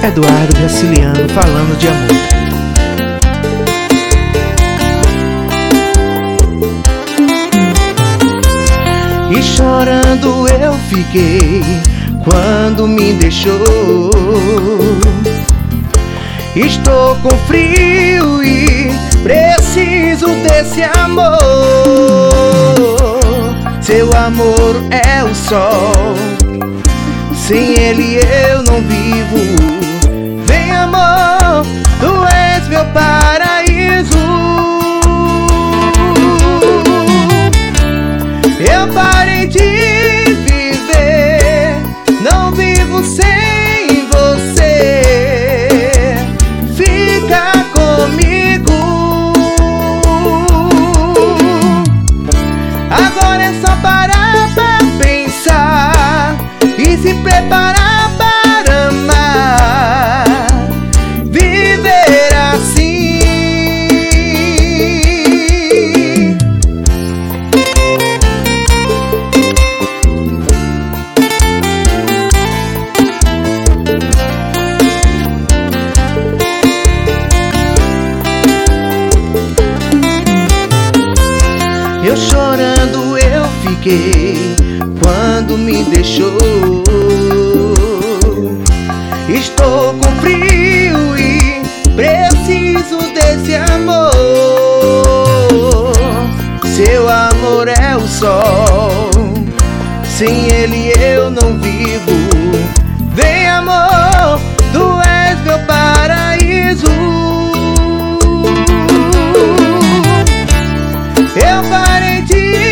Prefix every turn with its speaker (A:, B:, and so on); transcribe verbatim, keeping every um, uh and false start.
A: Eduardo Graciliano falando de amor. E chorando eu fiquei quando me deixou. Estou com frio e preciso desse amor. Seu amor é o sol, sem ele eu não vivo. Vem amor, tu és meu paraíso. Eu parei de viver, não vivo sem você. Fica comigo. Agora é só parar pra pensar e se preparar para amar. Viver assim. Eu chorando eu fiquei quando me deixou. Estou com frio e preciso desse amor. Seu amor é o sol, sem ele eu não vivo. Vem amor, tu és meu paraíso. Eu parei de